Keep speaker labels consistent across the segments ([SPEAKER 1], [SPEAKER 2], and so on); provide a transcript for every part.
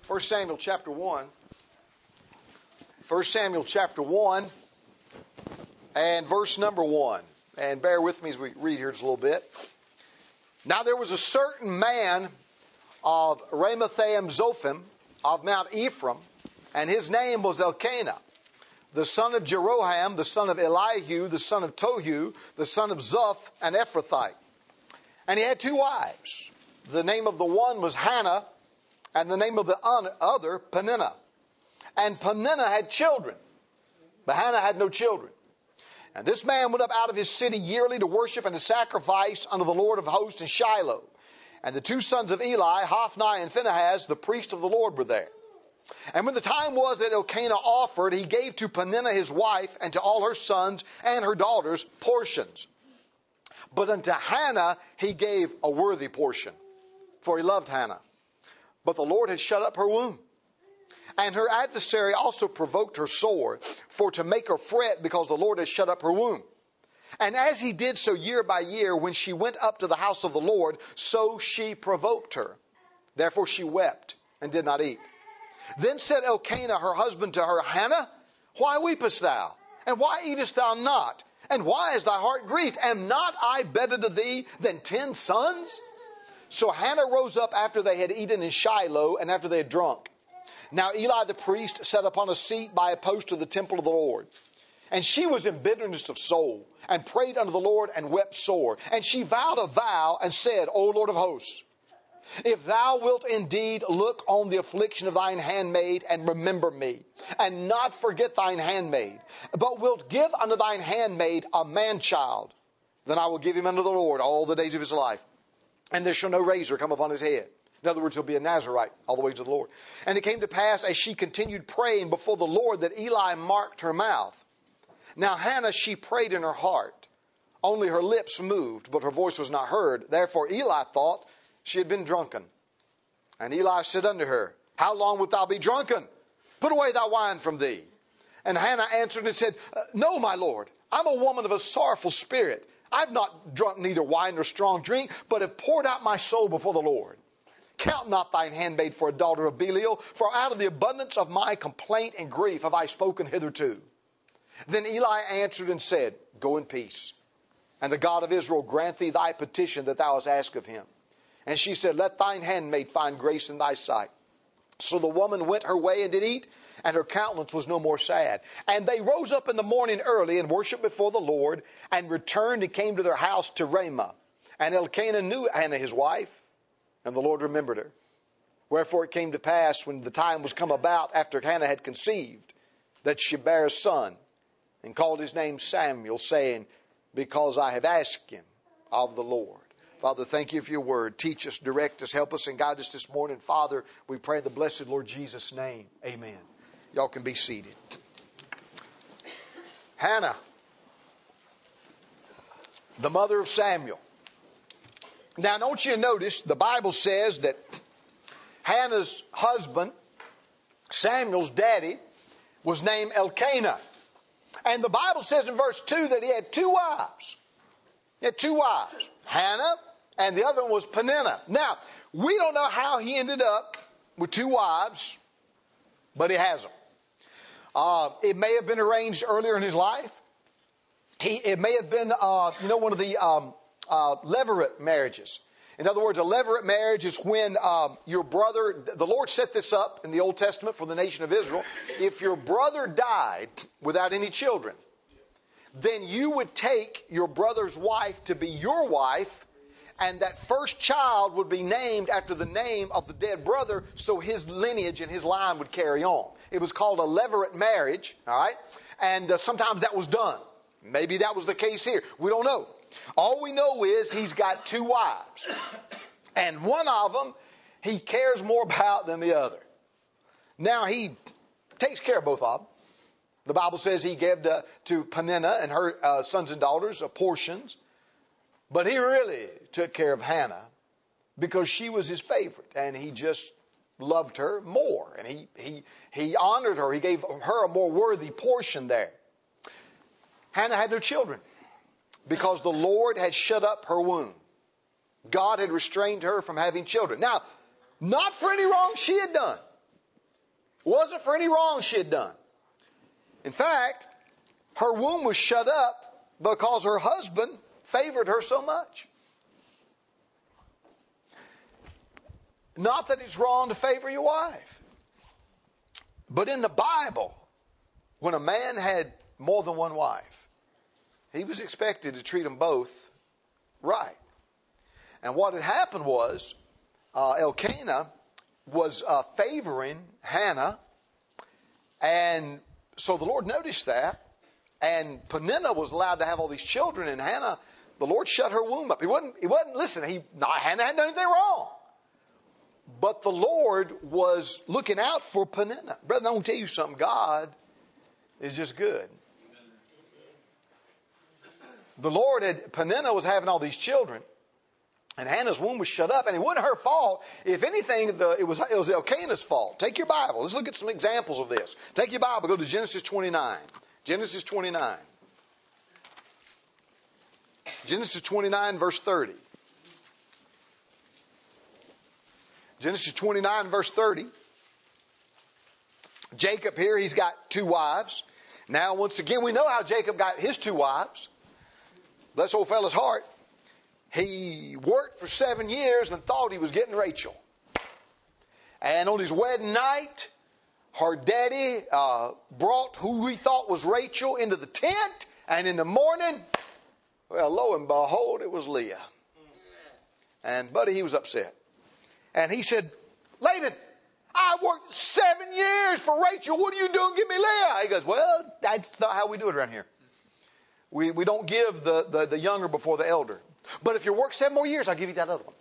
[SPEAKER 1] First Samuel chapter 1. 1 Samuel chapter 1 and verse number 1. And bear with me as we read here just a little bit. Now there was a certain man of Ramathaim Zophim of Mount Ephraim, and his name was Elkanah, the son of Jeroham, the son of Elihu, the son of Tohu, the son of Zuph, an Ephrathite. And he had two wives. The name of the one was Hannah, and the name of the other, Peninnah. And Peninnah had children, but Hannah had no children. And this man went up out of his city yearly to worship and to sacrifice unto the Lord of hosts in Shiloh. And the two sons of Eli, Hophni and Phinehas, the priest of the Lord, were there. And when the time was that Elkanah offered, he gave to Peninnah his wife and to all her sons and her daughters portions. But unto Hannah he gave a worthy portion, for he loved Hannah. But the Lord had shut up her womb. And her adversary also provoked her sore, for to make her fret, because the Lord had shut up her womb. And as he did so year by year, when she went up to the house of the Lord, so she provoked her. Therefore she wept and did not eat. Then said Elkanah her husband to her, Hannah, why weepest thou? And why eatest thou not? And why is thy heart grieved? Am not I better to thee than 10 sons? So Hannah rose up after they had eaten in Shiloh, and after they had drunk. Now Eli the priest sat upon a seat by a post of the temple of the Lord. And she was in bitterness of soul, and prayed unto the Lord, and wept sore. And she vowed a vow, and said, O Lord of hosts, if thou wilt indeed look on the affliction of thine handmaid, and remember me, and not forget thine handmaid, but wilt give unto thine handmaid a man-child, then I will give him unto the Lord all the days of his life. And there shall no razor come upon his head. In other words, he'll be a Nazirite all the way to the Lord. And it came to pass, as she continued praying before the Lord, that Eli marked her mouth. Now Hannah, she prayed in her heart. Only her lips moved, but her voice was not heard. Therefore Eli thought she had been drunken. And Eli said unto her, How long wilt thou be drunken? Put away thy wine from thee. And Hannah answered and said, No, my Lord, I'm a woman of a sorrowful spirit. I've not drunk neither wine nor strong drink, but have poured out my soul before the Lord. Count not thine handmaid for a daughter of Belial, for out of the abundance of my complaint and grief have I spoken hitherto. Then Eli answered and said, Go in peace, and the God of Israel grant thee thy petition that thou hast asked of him. And she said, Let thine handmaid find grace in thy sight. So the woman went her way and did eat, and her countenance was no more sad. And they rose up in the morning early and worshipped before the Lord, and returned and came to their house to Ramah. And Elkanah knew Hannah his wife, and the Lord remembered her. Wherefore it came to pass, when the time was come about after Hannah had conceived, that she bare a son, and called his name Samuel, saying, Because I have asked him of the Lord. Father, thank you for your word. Teach us, direct us, help us, and guide us this morning. Father, we pray in the blessed Lord Jesus' name. Amen. Y'all can be seated. Hannah, the mother of Samuel. Now, I want you to notice, the Bible says that Hannah's husband, Samuel's daddy, was named Elkanah. And the Bible says in verse 2 that he had two wives. He had two wives, Hannah, and the other one was Peninnah. Now, we don't know how he ended up with two wives, but he has them. It may have been arranged earlier in his life. It may have been, one of the levirate marriages. In other words, a levirate marriage is when your brother, the Lord set this up in the Old Testament for the nation of Israel. If your brother died without any children, then you would take your brother's wife to be your wife, and that first child would be named after the name of the dead brother, so his lineage and his line would carry on. It was called a levirate marriage, all right? And sometimes that was done. Maybe that was the case here. We don't know. All we know is he's got two wives. And one of them he cares more about than the other. Now he takes care of both of them. The Bible says he gave to Peninnah and her sons and daughters portions. But he really took care of Hannah because she was his favorite. And he just loved her more. And he honored her. He gave her a more worthy portion there. Hannah had no children because the Lord had shut up her womb. God had restrained her from having children. Now, not for any wrong she had done. It wasn't for any wrong she had done. In fact, her womb was shut up because her husband favored her so much. Not that it's wrong to favor your wife. But in the Bible, when a man had more than one wife, he was expected to treat them both right. And what had happened was, Elkanah was favoring Hannah, and so the Lord noticed that, and Peninnah was allowed to have all these children, and Hannah, the Lord shut her womb up. He wasn't listen, Hannah hadn't done anything wrong. But the Lord was looking out for Peninnah. Brother, I want to tell you something. God is just good. Peninnah was having all these children, and Hannah's womb was shut up, and it wasn't her fault. If anything, it was Elkanah's fault. Take your Bible. Let's look at some examples of this. Take your Bible. Go to Genesis 29. Genesis 29. Genesis 29, verse 30. Genesis 29, verse 30. Jacob here, he's got 2 wives. Now, once again, we know how Jacob got his 2 wives. Bless old fella's heart. He worked for 7 years and thought he was getting Rachel. And on his wedding night, her daddy brought who he thought was Rachel into the tent. And in the morning, well, lo and behold, it was Leah. And buddy, he was upset. And he said, Laban, I worked 7 years for Rachel. What are you doing? Give me Leah. He goes, well, that's not how we do it around here. We don't give the younger before the elder. But if you work 7 more years, I'll give you that other one.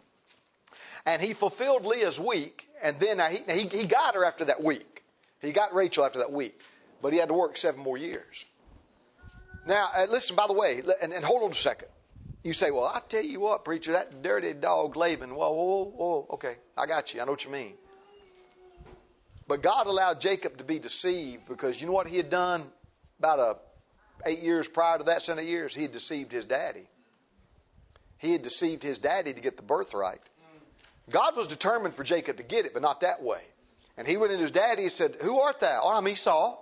[SPEAKER 1] And he fulfilled Leah's week. And then he got her after that week. He got Rachel after that week. But he had to work 7 more years. Now, listen, by the way, and hold on a second. You say, well, I tell you what, preacher, that dirty dog Laban. Whoa, okay, I got you. I know what you mean. But God allowed Jacob to be deceived because you know what he had done about 8 years prior to that, 7 years? He had deceived his daddy. He had deceived his daddy to get the birthright. God was determined for Jacob to get it, but not that way. And he went to his daddy and said, who art thou? Oh, I'm Esau.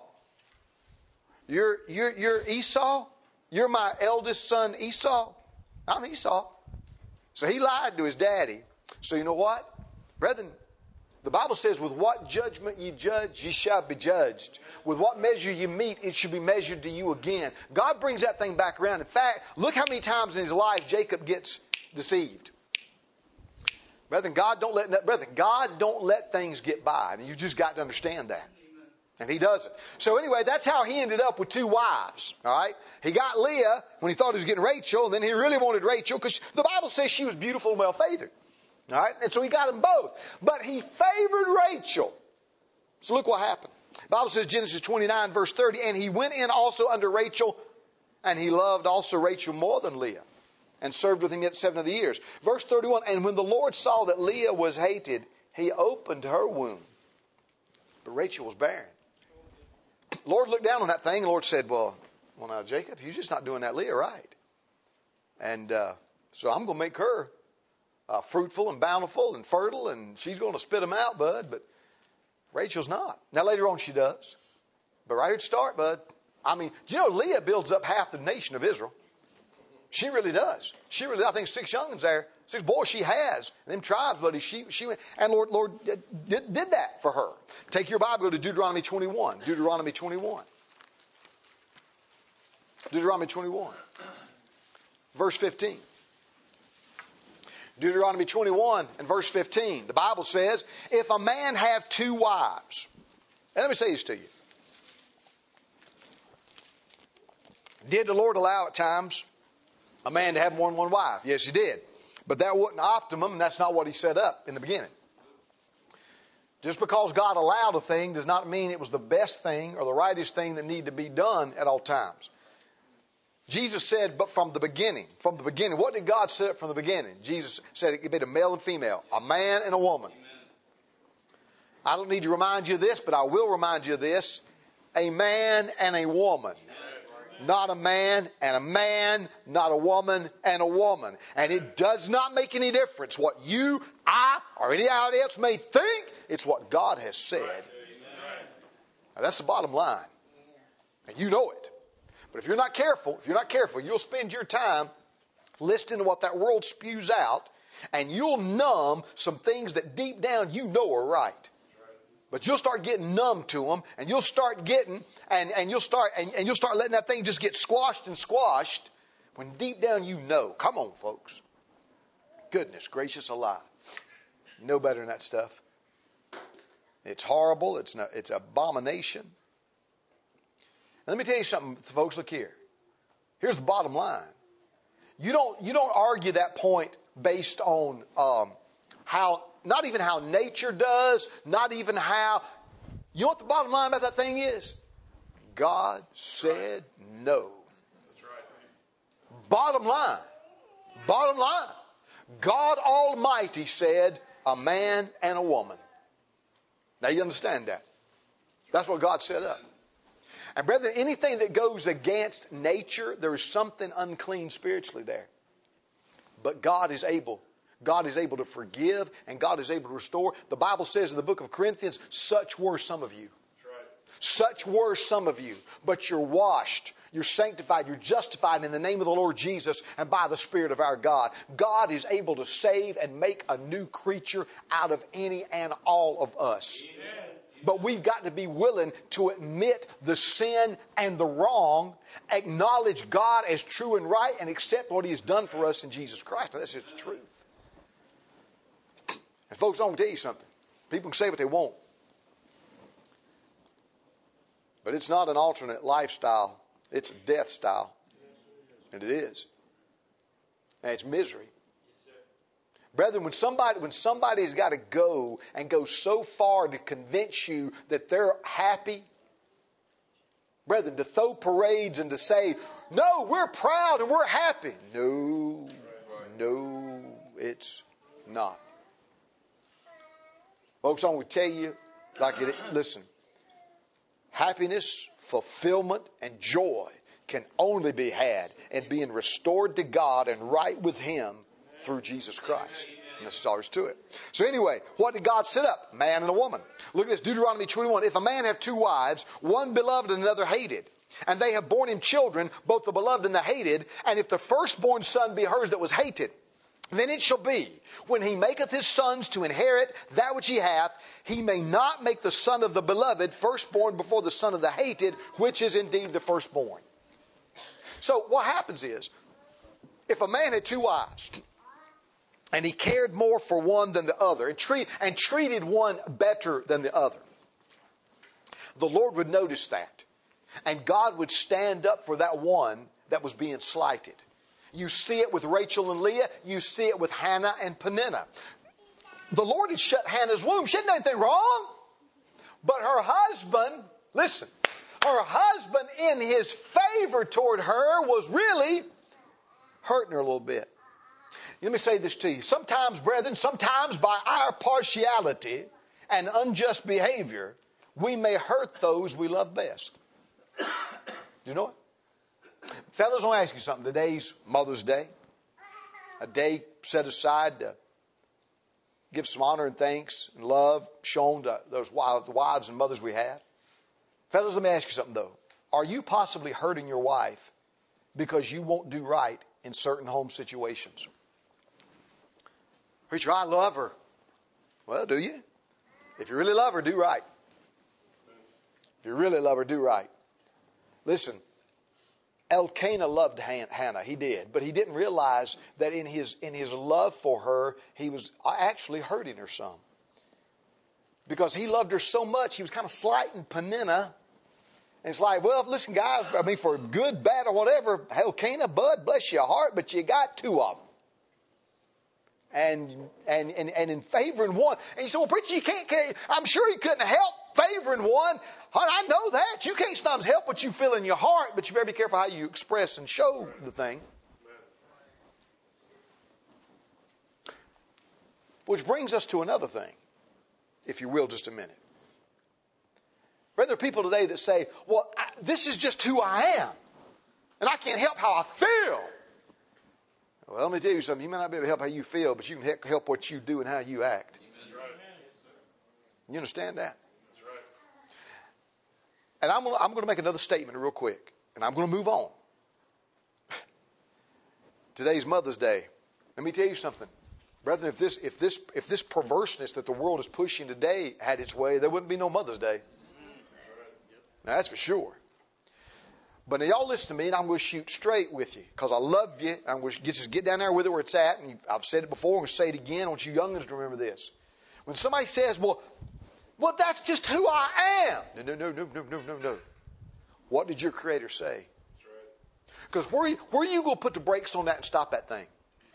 [SPEAKER 1] You're Esau? You're my eldest son Esau? I'm Esau. So he lied to his daddy. So you know what? Brethren, the Bible says, with what judgment ye judge, ye shall be judged. With what measure you meet, it should be measured to you again. God brings that thing back around. In fact, look how many times in his life Jacob gets deceived. Brethren, God don't let things get by. And you just got to understand that. And he doesn't. So anyway, that's how he ended up with 2 wives. All right. He got Leah when he thought he was getting Rachel. And then he really wanted Rachel because the Bible says she was beautiful and well favored. All right. And so he got them both. But he favored Rachel. So look what happened. The Bible says Genesis 29 verse 30. And he went in also unto Rachel. And he loved also Rachel more than Leah. And served with him yet 7 of the years. Verse 31. And when the Lord saw that Leah was hated, he opened her womb. But Rachel was barren. The Lord looked down on that thing, and the Lord said, well, now, Jacob, you're just not doing that Leah right. And so I'm going to make her fruitful and bountiful and fertile, and she's going to spit them out, bud, but Rachel's not. Now, later on she does. But right here at the start, bud, I mean, do you know Leah builds up half the nation of Israel? She really does. I think 6 youngins there, 6 boys she has. And them tribes, buddy, she went, and Lord did that for her. Take your Bible, go to Deuteronomy 21. Deuteronomy 21. Deuteronomy 21. Verse 15. Deuteronomy 21 and verse 15. The Bible says, if a man have 2 wives, and let me say this to you. Did the Lord allow at times a man to have more than one wife? Yes, he did. But that wasn't optimum, and that's not what he set up in the beginning. Just because God allowed a thing does not mean it was the best thing or the rightest thing that needed to be done at all times. Jesus said, but from the beginning, what did God set up from the beginning? Jesus said it could be a male and female, a man and a woman. Amen. I don't need to remind you of this, but I will remind you of this. A man and a woman. Not a man and a man, not a woman and a woman. And it does not make any difference what you, I, or anybody else may think. It's what God has said. Now, that's the bottom line. And you know it. But if you're not careful, you'll spend your time listening to what that world spews out, and you'll numb some things that deep down you know are right. But you'll start getting numb to them, and you'll start getting, and you'll start letting that thing just get squashed, when deep down you know. Come on, folks. Goodness gracious alive. You know better than that stuff. It's horrible. It's abomination. And let me tell you something, folks. Look here. Here's the bottom line. You don't argue that point based on not even how nature does, not even how. You know what the bottom line about that thing is? God said no.
[SPEAKER 2] That's right.
[SPEAKER 1] Bottom line. God Almighty said a man and a woman. Now you understand that. That's what God set up. And brethren, anything that goes against nature, there is something unclean spiritually there. But God is able. God is able to forgive, and God is able to restore. The Bible says in the book of Corinthians, such were some of you.
[SPEAKER 2] That's right.
[SPEAKER 1] Such were some of you. But you're washed, you're sanctified, you're justified in the name of the Lord Jesus and by the Spirit of our God. God is able to save and make a new creature out of any and all of us.
[SPEAKER 2] Amen.
[SPEAKER 1] But we've got to be willing to admit the sin and the wrong, acknowledge God as true and right, and accept what He has done for us in Jesus Christ. Now, that's just the truth. And folks, I'm going to tell you something. People can say what they want. But it's not an alternate lifestyle. It's a death style. And it is. And it's misery. Brethren, when somebody's got to go and go so far to convince you that they're happy, brethren, to throw parades and to say, no, we're proud and we're happy. No, it's not. Folks, I'm going to tell you, listen, happiness, fulfillment, and joy can only be had in being restored to God and right with Him through Jesus Christ. And that's all there is to it. So anyway, what did God set up? Man and a woman. Look at this, Deuteronomy 21. If a man have two wives, one beloved and another hated, and they have borne him children, both the beloved and the hated, and if the firstborn son be hers that was hated, then it shall be, when he maketh his sons to inherit that which he hath, he may not make the son of the beloved firstborn before the son of the hated, which is indeed the firstborn. So what happens is, if a man had two wives, and he cared more for one than the other, and treated one better than the other, the Lord would notice that. And God would stand up for that one that was being slighted. You see it with Rachel and Leah. You see it with Hannah and Peninnah. The Lord had shut Hannah's womb. She hadn't done anything wrong. But her husband, listen, her husband in his favor toward her was really hurting her a little bit. Let me say this to you. Sometimes, brethren, sometimes by our partiality and unjust behavior, we may hurt those we love best. You know it? Fellas, I want to ask you something. Today's Mother's Day, a day set aside to give some honor and thanks and love shown to those wives and mothers we have. Fellas, let me ask you something, though. Are you possibly hurting your wife because you won't do right in certain home situations? Preacher, I love her. Well, do you? If you really love her, do right. If you really love her, do right. Listen, Elkanah loved Hannah. He did. But he didn't realize that in his love for her, he was actually hurting her some. Because he loved her so much, he was kind of slighting Peninnah. And it's like, well, listen, guys, I mean, for good, bad, or whatever, Elkanah, bud, bless your heart, but you got two of them. And in favoring one. And you say, well, preacher, you can't, I'm sure he couldn't help favoring one. I know that. You can't sometimes help what you feel in your heart, but you better be careful how you express and show the thing. Which brings us to another thing, if you will, just a minute. There are people today that say, well, this is just who I am, and I can't help how I feel. Well, let me tell you something. You may not be able to help how you feel, but you can help what you do and how you act.
[SPEAKER 2] That's right.
[SPEAKER 1] You understand that?
[SPEAKER 2] That's right.
[SPEAKER 1] And I'm going to make another statement real quick, and I'm going to move on. Today's Mother's Day. Let me tell you something. Brethren, if this perverseness that the world is pushing today had its way, there wouldn't be no Mother's Day. Now, that's for sure. But now y'all listen to me, and I'm going to shoot straight with you because I love you. I'm going to just get down there with it where it's at. And I've said it before. I'm going to say it again. I want you youngins to remember this. When somebody says, well, that's just who I am. No. What did your Creator say? Because where are you going to put the brakes on that and stop that thing?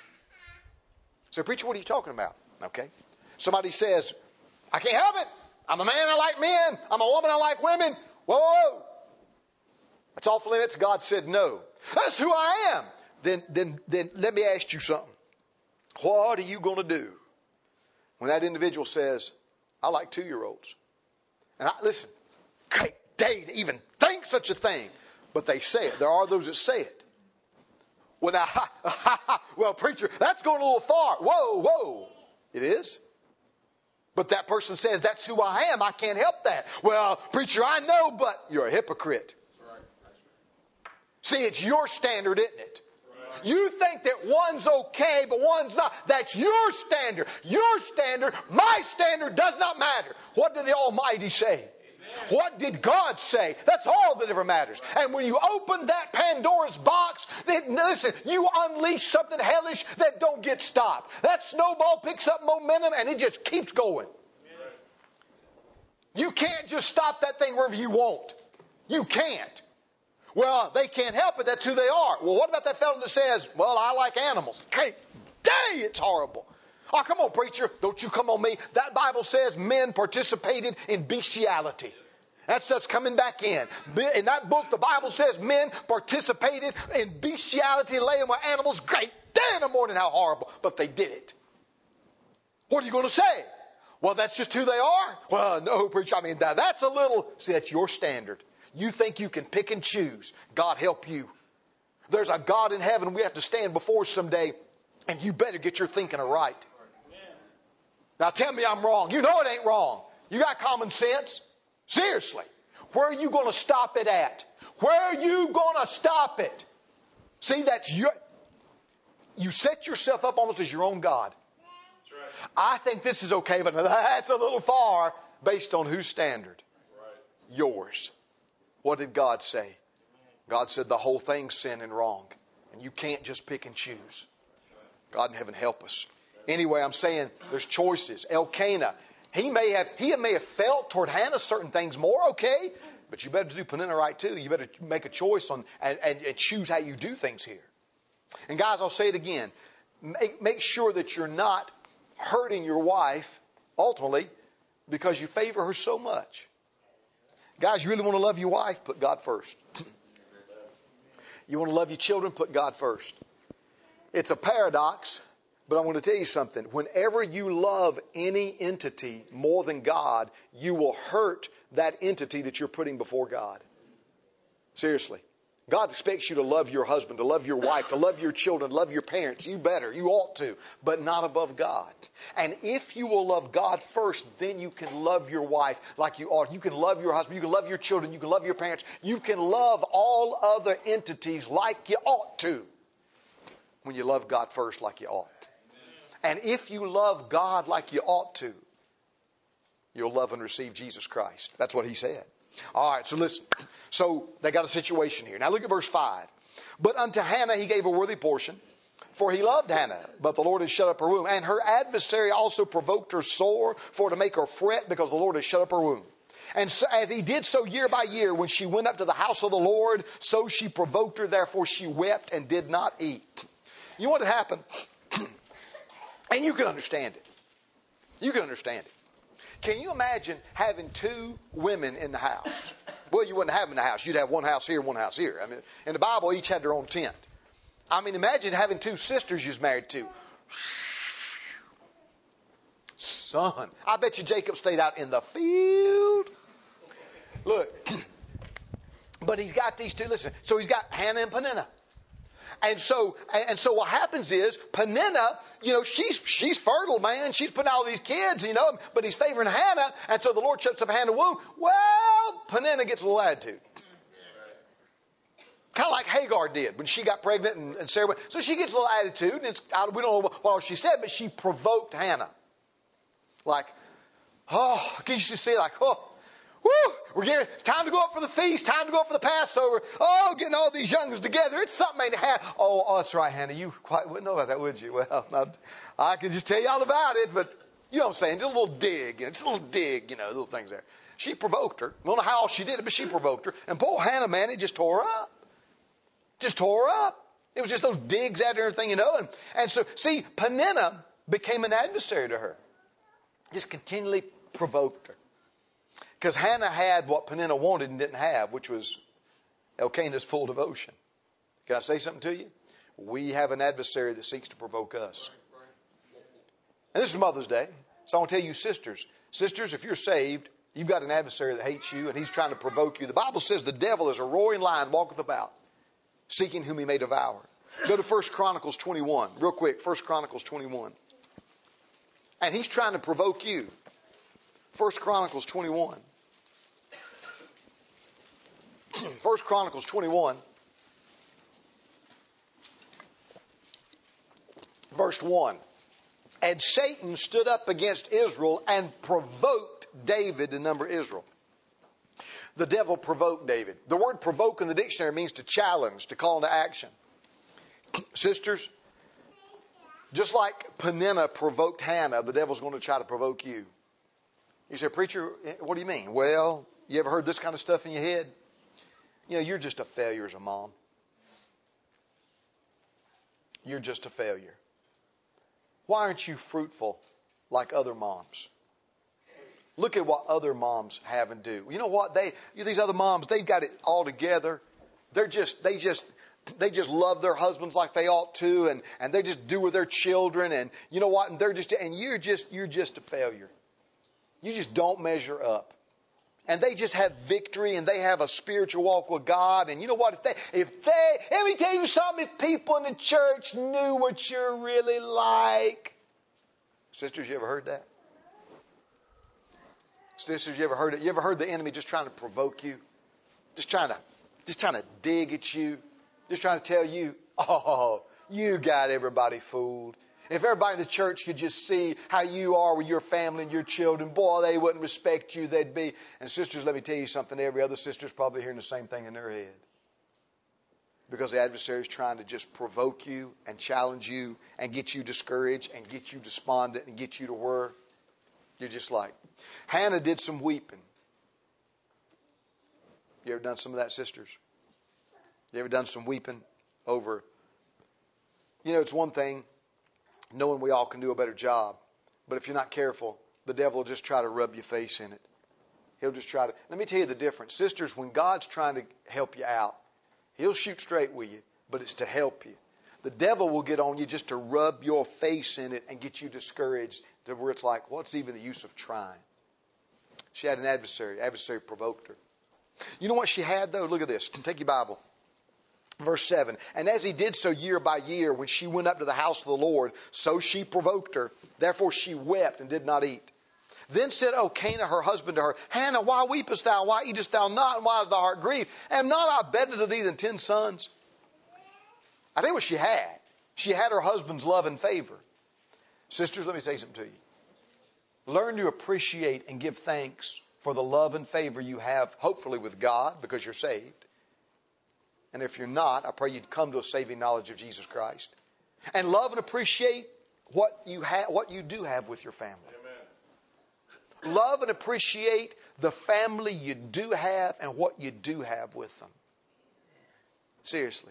[SPEAKER 1] So, preacher, what are you talking about? Okay. Somebody says, I can't help it. I'm a man, I like men. I'm a woman, I like women. Whoa. That's off limits. God said no. That's who I am. Then let me ask you something. What are you going to do when that individual says, I like 2-year-olds? And listen, they even think such a thing, but they say it. There are those that say it. Well, now, well, preacher, that's going a little far. Whoa. It is? But that person says, that's who I am. I can't help that. Well, preacher, I know, but you're a hypocrite. See, it's your standard, isn't it? Right. You think that one's okay, but one's not. That's your standard. Your standard, my standard does not matter. What did the Almighty say? Amen. What did God say? That's all that ever matters. And when you open that Pandora's box, listen, you unleash something hellish that don't get stopped. That snowball picks up momentum and it just keeps going. Amen. You can't just stop that thing wherever you want. You can't. Well, they can't help it. That's who they are. Well, what about that fellow that says, well, I like animals? Hey, dang, it's horrible. Oh, come on, preacher. Don't you come on me. That Bible says men participated in bestiality. That stuff's coming back in. In that book, the Bible says men participated in bestiality, laying with animals. Great day in the morning, how horrible. But they did it. What are you going to say? Well, that's just who they are? Well, no, preacher. I mean, that's a little... See, that's your standard. You think you can pick and choose. God help you. There's a God in heaven we have to stand before someday, and you better get your thinking right. Now tell me I'm wrong. You know it ain't wrong. You got common sense? Seriously. Where are you going to stop it at? Where are you going to stop it? See, you set yourself up almost as your own God. I think this is okay, but that's a little far based on whose standard? Yours. What did God say? God said the whole thing's sin and wrong. And you can't just pick and choose. God in heaven help us. Anyway, I'm saying there's choices. Elkanah, he may have felt toward Hannah certain things more, okay? But you better do Peninnah right too. You better make a choice on and choose how you do things here. And guys, I'll say it again. Make sure that you're not hurting your wife, ultimately, because you favor her so much. Guys, you really want to love your wife? Put God first. You want to love your children? Put God first. It's a paradox, but I want to tell you something. Whenever you love any entity more than God, you will hurt that entity that you're putting before God. Seriously. God expects you to love your husband, to love your wife, to love your children, to love your parents. You better. You ought to. But not above God. And if you will love God first, then you can love your wife like you ought. You can love your husband. You can love your children. You can love your parents. You can love all other entities like you ought to when you love God first like you ought. And if you love God like you ought to, you'll love and receive Jesus Christ. That's what he said. All right, so listen. So they got a situation here. Now look at verse 5. But unto Hannah he gave a worthy portion, for he loved Hannah, but the Lord has shut up her womb. And her adversary also provoked her sore, for to make her fret, because the Lord has shut up her womb. And so, as he did so year by year, when she went up to the house of the Lord, so she provoked her, therefore she wept and did not eat. You know what had happened? And you can understand it. You can understand it. Can you imagine having two women in the house? Well, you wouldn't have them in the house. You'd have one house here, one house here. I mean, in the Bible, each had their own tent. I mean, imagine having two sisters you was married to. Son, I bet you Jacob stayed out in the field. Look, but he's got these two. Listen, so he's got Hannah and Peninnah. And so what happens is Peninnah, she's fertile, man. She's putting out all these kids, but he's favoring Hannah. And so the Lord shuts up Hannah's womb. Well, Peninnah gets a little attitude. Kind of like Hagar did when she got pregnant and Sarah went. So she gets a little attitude, and we don't know what she said, but she provoked Hannah. Like, can you see like, it's time to go up for the feast, time to go up for the Passover. Oh, getting all these youngsters together. It's something ain't had. Oh, that's right, Hannah. You quite wouldn't know about that, would you? Well, I can just tell you all about it, but you know what I'm saying? Just a little dig, little things there. She provoked her. I don't know how she did it, but she provoked her. And poor Hannah, man, it just tore her up. Just tore her up. It was just those digs at her and everything, And so, see, Peninnah became an adversary to her. Just continually provoked her. Because Hannah had what Peninnah wanted and didn't have, which was Elkanah's full devotion. Can I say something to you? We have an adversary that seeks to provoke us. And this is Mother's Day. So I want to tell you, sisters, if you're saved, you've got an adversary that hates you and he's trying to provoke you. The Bible says the devil is a roaring lion, walketh about, seeking whom he may devour. Go to 1 Chronicles 21, real quick. 1 Chronicles 21. And he's trying to provoke you. 1 Chronicles 21. 1 Chronicles 21. Verse 1. And Satan stood up against Israel and provoked David to number Israel. The devil provoked David. The word provoke in the dictionary means to challenge, to call into action. Sisters, just like Peninnah provoked Hannah, the devil's going to try to provoke you. You say, preacher, what do you mean? Well, you ever heard this kind of stuff in your head? You're just a failure as a mom. You're just a failure. Why aren't you fruitful like other moms? Look at what other moms have and do. You know what? These other moms, they've got it all together. They just love their husbands like they ought to, and they just do with their children, and you know what? And you're just a failure. You just don't measure up. And they just have victory, and they have a spiritual walk with God. And you know what? Let me tell you something. If people in the church knew what you're really like. Sisters, you ever heard that? Sisters, you ever heard it? You ever heard the enemy just trying to provoke you? Just trying to dig at you? Just trying to tell you, you got everybody fooled. If everybody in the church could just see how you are with your family and your children, boy, they wouldn't respect you. They'd be. And sisters, let me tell you something. Every other sister's probably hearing the same thing in their head. Because the adversary is trying to just provoke you and challenge you and get you discouraged and get you despondent and get you to where you're just like. Hannah did some weeping. You ever done some of that, sisters? You ever done some weeping over? It's one thing knowing we all can do a better job. But if you're not careful, the devil will just try to rub your face in it. He'll just try to. Let me tell you the difference. Sisters, when God's trying to help you out, he'll shoot straight with you, but it's to help you. The devil will get on you just to rub your face in it and get you discouraged to where it's like, what's even the use of trying? She had an adversary. Adversary provoked her. You know what she had, though? Look at this. Take your Bible. Verse 7. And as he did so year by year, when she went up to the house of the Lord, so she provoked her. Therefore she wept and did not eat. Then said Elkanah, her husband, to her, Hannah, why weepest thou? Why eatest thou not? And why is thy heart grieved? Am not I better to thee than 10 sons? I tell you what she had. She had her husband's love and favor. Sisters, let me say something to you. Learn to appreciate and give thanks for the love and favor you have, hopefully with God, because you're saved. And if you're not, I pray you'd come to a saving knowledge of Jesus Christ. And love and appreciate what you do have with your family. Amen. Love and appreciate the family you do have and what you do have with them. Seriously.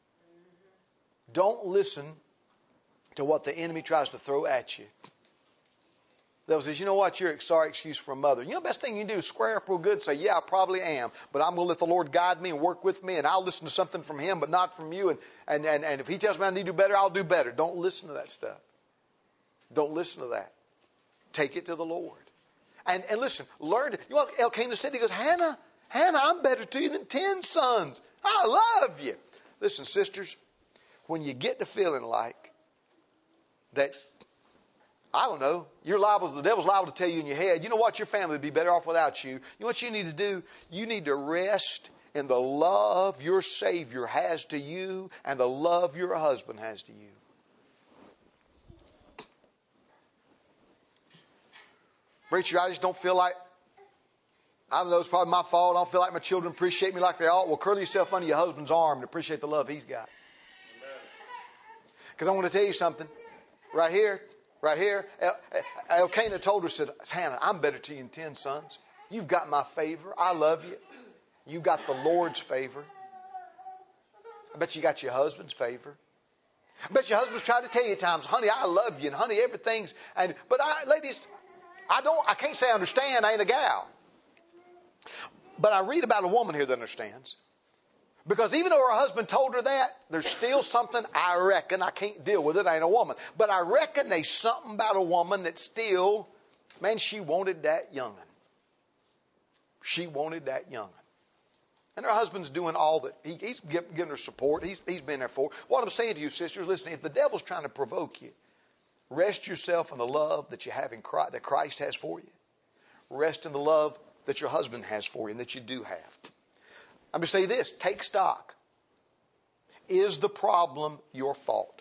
[SPEAKER 1] Don't listen to what the enemy tries to throw at you. They'll say, you know what, you're a sorry excuse for a mother. You know the best thing you can do is square up real good and say, yeah, I probably am, but I'm going to let the Lord guide me and work with me, and I'll listen to something from him, but not from you. And if he tells me I need to do better, I'll do better. Don't listen to that stuff. Don't listen to that. Take it to the Lord. And listen, learn. You know what Elkanah said? He goes, Hannah, I'm better to you than 10 sons. I love you. Listen, sisters, when you get to feeling like that, I don't know, the devil's liable to tell you in your head, you know what, your family would be better off without you. You know what you need to do? You need to rest in the love your Savior has to you and the love your husband has to you. Preacher, I just don't feel like, I don't know, it's probably my fault. I don't feel like my children appreciate me like they ought. Well, curl yourself under your husband's arm and appreciate the love he's got. Because I want to tell you something. Right here, Elkanah told her, said, Hannah, I'm better to you than 10 sons. You've got my favor. I love you. You got the Lord's favor. I bet you got your husband's favor. I bet your husband's tried to tell you at times, honey, I love you, and honey, everything's. But ladies, I can't say I understand. I ain't a gal. But I read about a woman here that understands. Because even though her husband told her that, there's still something, I reckon, I can't deal with it, I ain't a woman. But I reckon there's something about a woman that still, man, she wanted that young'un. She wanted that young'un. And her husband's doing all that. He's giving her support. He's been there for her. What I'm saying to you, sisters, listen, if the devil's trying to provoke you, rest yourself in the love that you have in Christ, that Christ has for you. Rest in the love that your husband has for you and that you do have. I'm going to say this, take stock. Is the problem your fault?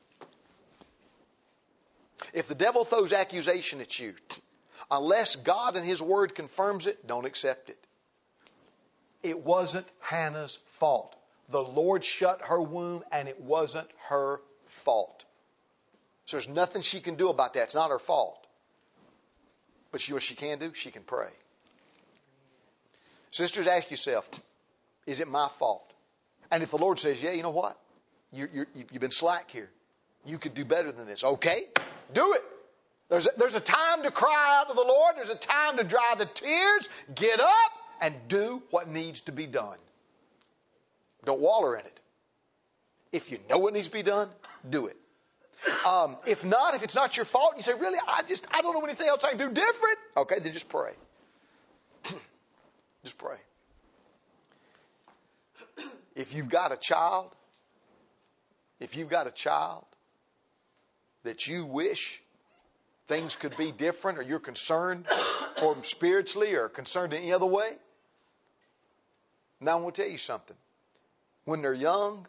[SPEAKER 1] If the devil throws accusation at you, unless God and His Word confirms it, don't accept it. It wasn't Hannah's fault. The Lord shut her womb and it wasn't her fault. So there's nothing she can do about that. It's not her fault. But what she can do? She can pray. Sisters, ask yourself, is it my fault? And if the Lord says, yeah, you know what? You've been slack here. You could do better than this. Okay, do it. There's a time to cry out to the Lord. There's a time to dry the tears. Get up and do what needs to be done. Don't waller in it. If you know what needs to be done, do it. If not, if it's not your fault, you say, really, I don't know anything else I can do different. Okay, then just pray. Just pray. If you've got a child that you wish things could be different, or you're concerned for them spiritually or concerned in any other way, now I'm going to tell you something. When they're young,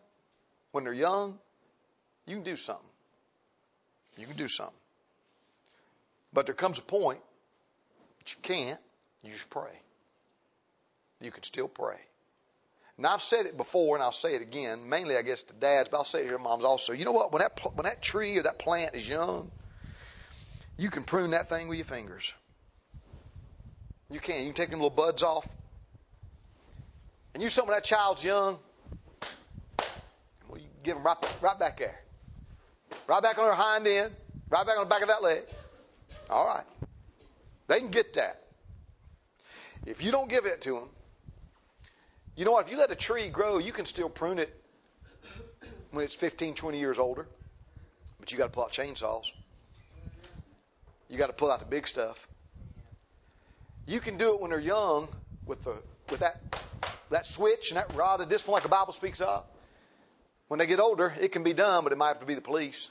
[SPEAKER 1] you can do something. You can do something. But there comes a point that you can't. You just pray. You can still pray. Now, I've said it before, and I'll say it again, mainly, I guess, to dads, but I'll say it here to moms also. You know what? When that tree or that plant is young, you can prune that thing with your fingers. You can. You can take them little buds off. And you something when that child's young, well, you give them right back there. Right back on their hind end. Right back on the back of that leg. All right. They can get that. If you don't give it to them, you know what? If you let a tree grow, you can still prune it when it's 15, 20 years older. But you got to pull out chainsaws. You got to pull out the big stuff. You can do it when they're young with that switch and that rod of discipline like the Bible speaks of. When they get older, it can be done, but it might have to be the police.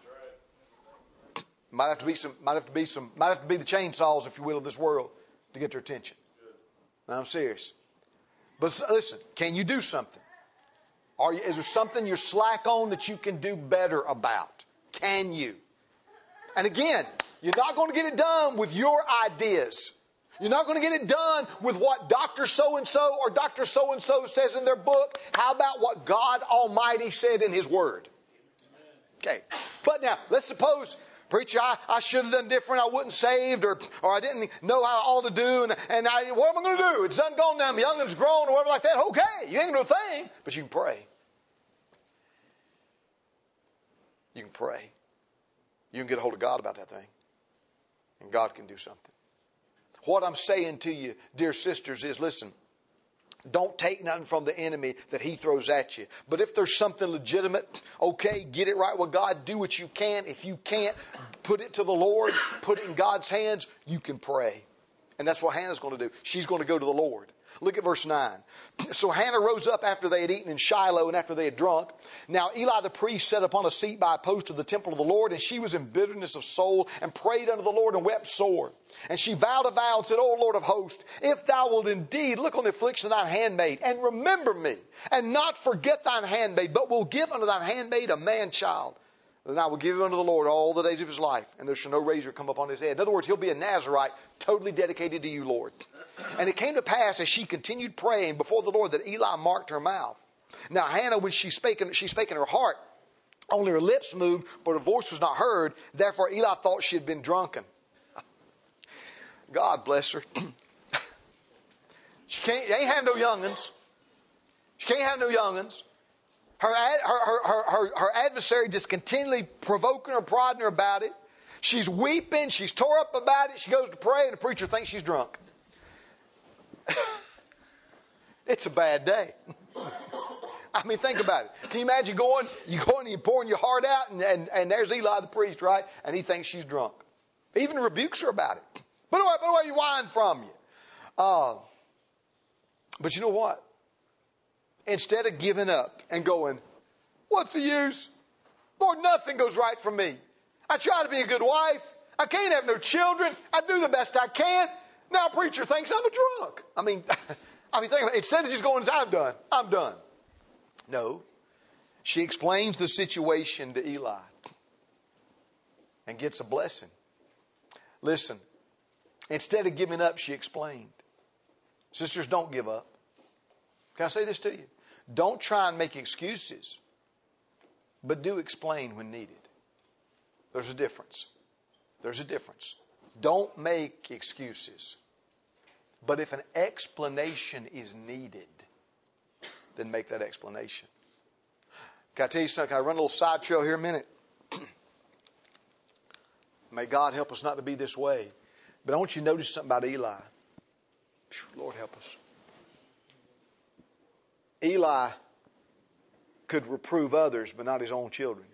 [SPEAKER 1] Might have to be the chainsaws, if you will, of this world to get their attention. Now, I'm serious. But listen, can you do something? Is there something you're slack on that you can do better about? Can you? And again, you're not going to get it done with your ideas. You're not going to get it done with what Dr. So-and-so or Dr. So-and-so says in their book. How about what God Almighty said in His Word? Okay. But now, let's suppose, preacher, I should have done different. I wasn't saved, or I didn't know how I ought to do. And what am I going to do? It's done gone now. My youngin's grown or whatever like that. Okay. You ain't going to do a thing. But you can pray. You can pray. You can get a hold of God about that thing. And God can do something. What I'm saying to you, dear sisters, is listen, don't take nothing from the enemy that he throws at you. But if there's something legitimate, okay, get it right with God. Do what you can. If you can't, put it to the Lord. Put it in God's hands. You can pray. And that's what Hannah's going to do. She's going to go to the Lord. Look at verse 9. So Hannah rose up after they had eaten in Shiloh and after they had drunk. Now Eli the priest sat upon a seat by a post of the temple of the Lord, and she was in bitterness of soul and prayed unto the Lord and wept sore. And she vowed a vow and said, O Lord of hosts, if thou wilt indeed look on the affliction of thine handmaid and remember me and not forget thine handmaid, but will give unto thine handmaid a man child, then I will give him unto the Lord all the days of his life, and there shall no razor come upon his head. In other words, he'll be a Nazirite, totally dedicated to you, Lord. And it came to pass as she continued praying before the Lord that Eli marked her mouth. Now Hannah, when she spake in her heart, only her lips moved, but her voice was not heard. Therefore Eli thought she had been drunken. God bless her. She ain't have no young'uns. She can't have no young'uns. Her adversary just continually provoking her, prodding her about it. She's weeping. She's tore up about it. She goes to pray, and the preacher thinks she's drunk. It's a bad day. I mean, think about it. Can you imagine going and you're pouring your heart out, and there's Eli the priest, right? And he thinks she's drunk. Even rebukes her about it. Put away your wine from you. But you know what? Instead of giving up and going, what's the use? Lord, nothing goes right for me. I try to be a good wife. I can't have no children. I do the best I can. Now preacher thinks I'm a drunk. I mean, think about it. Instead of just going, I'm done. No. She explains the situation to Eli and gets a blessing. Listen, instead of giving up, she explained. Sisters, don't give up. Can I say this to you? Don't try and make excuses, but do explain when needed. There's a difference. There's a difference. Don't make excuses. But if an explanation is needed, then make that explanation. Can I tell you something? Can I run a little side trail here a minute? May God help us not to be this way. But I want you to notice something about Eli. Lord help us. Eli could reprove others, but not his own children.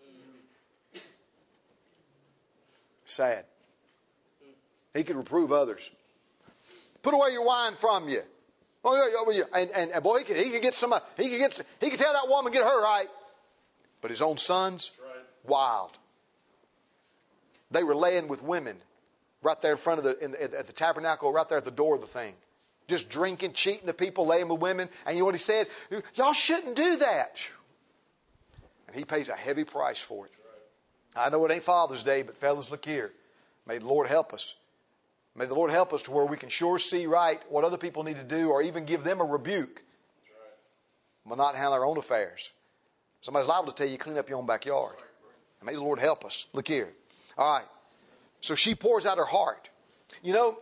[SPEAKER 1] Sad. He could reprove others. Put away your wine from you. And boy, he could get some. He could tell that woman, get her right. But his own sons, wild. They were laying with women right there in front of at the tabernacle, right there at the door of the thing. Just drinking, cheating the people, laying with women. And you know what he said? Y'all shouldn't do that. And he pays a heavy price for it. I know it ain't Father's Day, but fellas, look here. May the Lord help us. May the Lord help us to where we can sure see right what other people need to do, or even give them a rebuke, but not handle our own affairs. Somebody's liable to tell you, clean up your own backyard. And may the Lord help us. Look here. All right. So she pours out her heart. You know,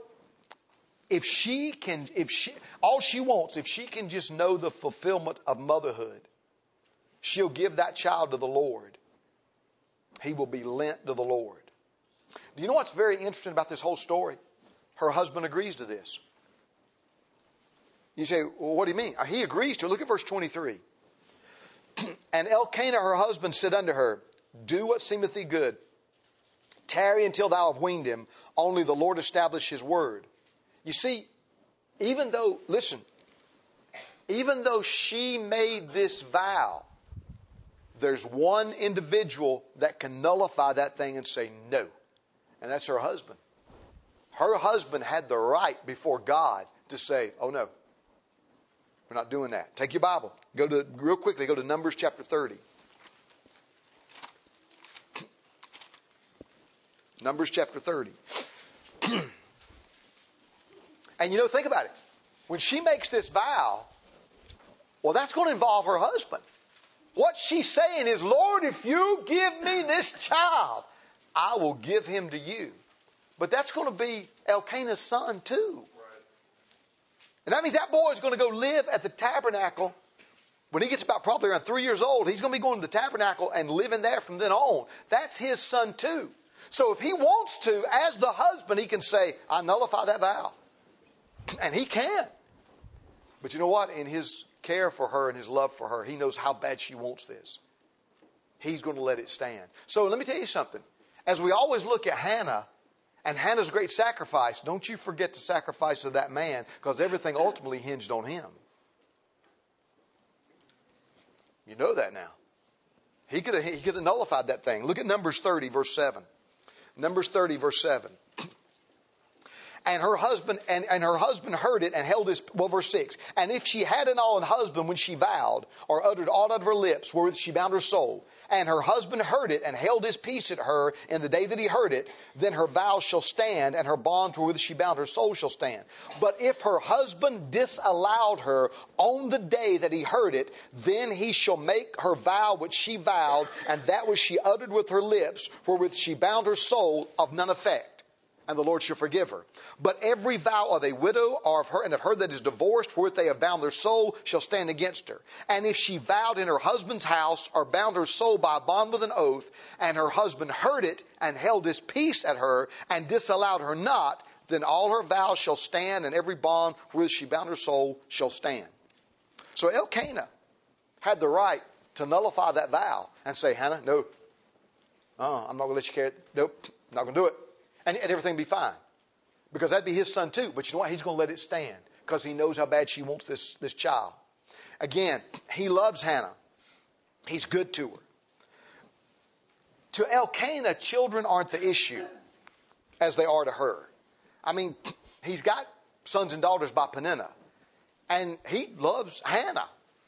[SPEAKER 1] all she wants, if she can just know the fulfillment of motherhood, she'll give that child to the Lord. He will be lent to the Lord. Do you know what's very interesting about this whole story? Her husband agrees to this. You say, well, what do you mean? He agrees to it. Look at verse 23. And Elkanah, her husband, said unto her, do what seemeth thee good. Tarry until thou have weaned him. Only the Lord establish his word. You see, even though she made this vow, there's one individual that can nullify that thing and say no. And that's her husband. Her husband had the right before God to say, oh no, we're not doing that. Take your Bible. Real quickly, go to Numbers chapter 30. Numbers chapter 30. And you know, think about it. When she makes this vow, well, that's going to involve her husband. What she's saying is, Lord, if you give me this child, I will give him to you. But that's going to be Elkanah's son too. And that means that boy is going to go live at the tabernacle. When he gets about probably around 3 years old, he's going to be going to the tabernacle and living there from then on. That's his son too. So if he wants to, as the husband, he can say, I nullify that vow. And he can. But you know what? In his care for her and his love for her, he knows how bad she wants this. He's going to let it stand. So let me tell you something. As we always look at Hannah And Hannah's great sacrifice, don't you forget the sacrifice of that man, because everything ultimately hinged on him. You know that now. He could have nullified that thing. Look at Numbers 30, verse 7. Numbers 30, verse 7. And her husband heard it and held his, verse 6. And if she had an husband when she vowed, or uttered aught out of her lips, wherewith she bound her soul, and her husband heard it and held his peace at her in the day that he heard it, then her vow shall stand, and her bond wherewith she bound her soul shall stand. But if her husband disallowed her on the day that he heard it, then he shall make her vow which she vowed, and that which she uttered with her lips, wherewith she bound her soul, of none effect. And the Lord shall forgive her. But every vow of a widow or of her that is divorced, wherewith they have bound their soul, shall stand against her. And if she vowed in her husband's house, or bound her soul by a bond with an oath, and her husband heard it, and held his peace at her, and disallowed her not, then all her vows shall stand, and every bond wherewith she bound her soul shall stand. So Elkanah had the right to nullify that vow and say, Hannah, no, I'm not going to let you carry it. Nope, not going to do it. And everything be fine. Because that'd be his son too. But you know what? He's going to let it stand. Because he knows how bad she wants this child. Again, he loves Hannah. He's good to her. To Elkanah, children aren't the issue as they are to her. I mean, he's got sons and daughters by Peninnah. And he loves Hannah.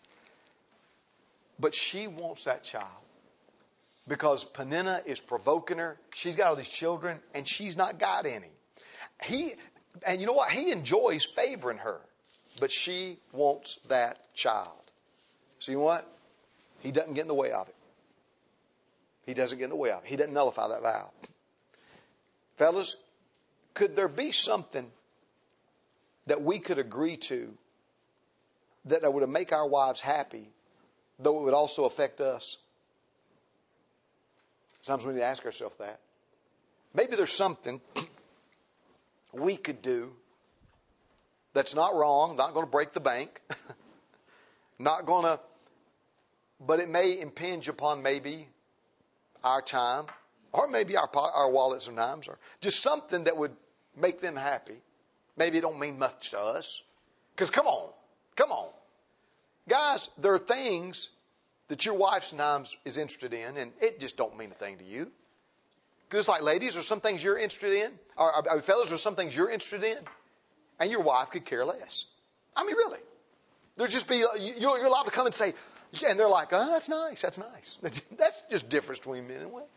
[SPEAKER 1] But she wants that child. Because Peninnah is provoking her. She's got all these children, and she's not got any. And you know what? He enjoys favoring her. But she wants that child. So you know what? He doesn't get in the way of it. He doesn't get in the way of it. He doesn't nullify that vow. Fellas, could there be something that we could agree to that would make our wives happy, though it would also affect us? Sometimes we need to ask ourselves that. Maybe there's something we could do that's not wrong, not going to break the bank, but it may impinge upon maybe our time, or maybe our wallet sometimes, or just something that would make them happy. Maybe it don't mean much to us. Because come on. Guys, there are things that your wife sometimes is interested in, and it just don't mean a thing to you. Because like ladies, there's some things you're interested in, or fellas, there's some things you're interested in, and your wife could care less. I mean, really. There'll just be, you're allowed to come and say, and they're like, oh, that's nice. That's just difference between men and women.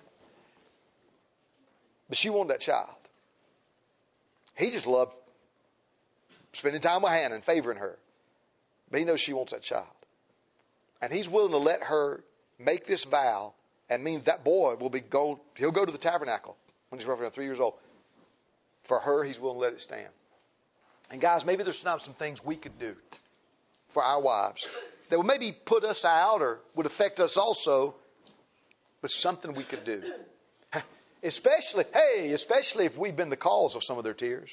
[SPEAKER 1] But she wanted that child. He just loved spending time with Hannah and favoring her. But he knows she wants that child. And he's willing to let her make this vow, and means that boy he'll go to the tabernacle when he's roughly 3 years old. For her, he's willing to let it stand. And guys, maybe there's some things we could do for our wives that would maybe put us out or would affect us also, but something we could do. Especially if we've been the cause of some of their tears.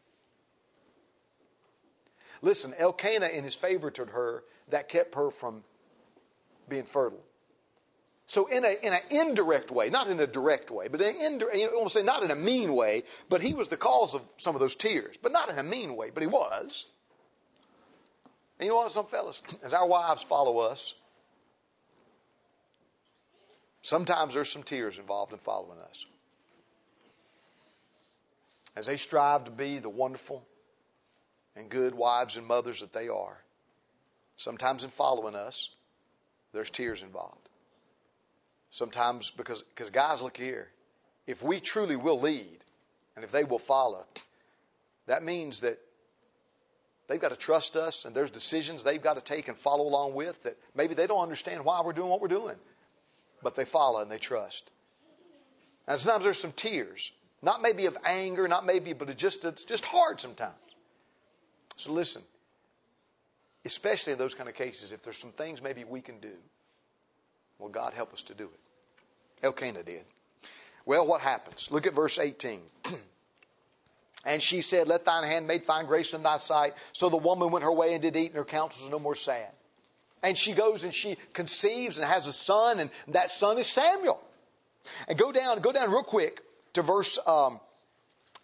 [SPEAKER 1] Listen, Elkanah in his favor toward her, that kept her from being fertile. So in an indirect way, not in a direct way, but I want to say not in a mean way, but he was the cause of some of those tears. But not in a mean way, but he was. And you know what, some fellas, as our wives follow us, sometimes there's some tears involved in following us. As they strive to be the wonderful and good wives and mothers that they are, sometimes in following us, there's tears involved. Sometimes because guys, look here. If we truly will lead, and if they will follow, that means that they've got to trust us, and there's decisions they've got to take and follow along with that maybe they don't understand why we're doing what we're doing. But they follow and they trust. And sometimes there's some tears. Not maybe of anger, but it's just hard sometimes. So listen, especially in those kind of cases, if there's some things maybe we can do, well, God help us to do it. Elkanah did. Well, what happens? Look at verse 18. And she said, let thine handmaid find grace in thy sight. So the woman went her way and did eat, and her countenance was no more sad. And she goes and she conceives and has a son, and that son is Samuel. And go down real quick to verse